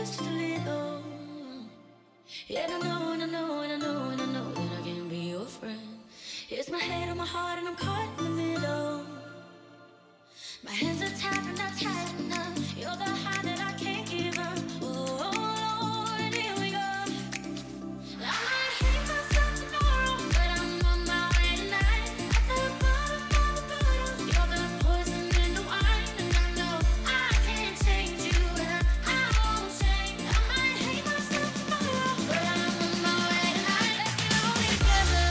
just a little. Yeah, I know, and I know, and I know, and I know that I can be your friend. It's my head on my heart, and I'm caught in the middle. My hands are tied, but not tight enough. You're the high that I can't give up. Oh, Lord, here we go. I might hate myself tomorrow, but I'm on my way tonight. At the bottom of the bottle, you're the poison in the wine, and I know I can't change you, and I won't change. I might hate myself tomorrow, but I'm on my way tonight. Let's get lonely together.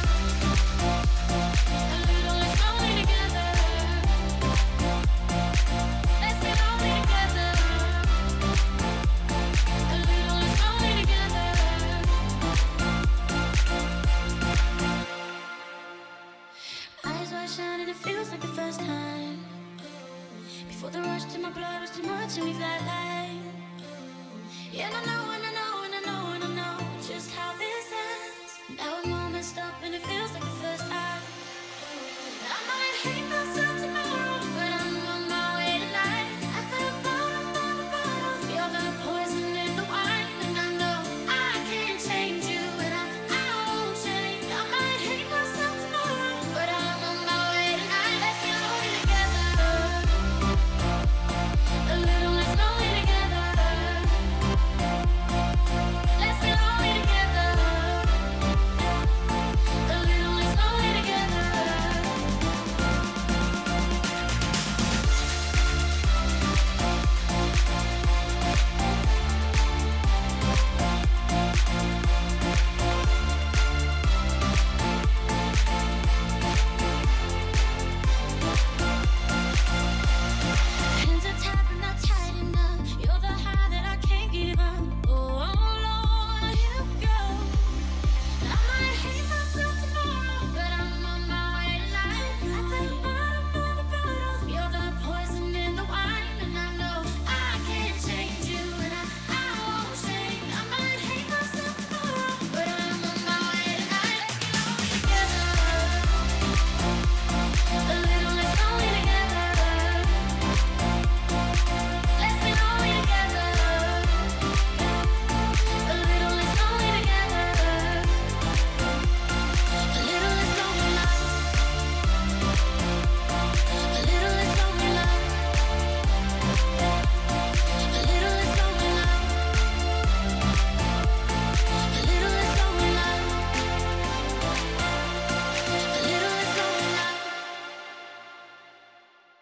A little less lonely together. Let's get lonely together. A little less lonely together. Eyes wide shut and it feels like the first time. Before the rush to my blood was too much and we flatlined. Yeah, I know, I know.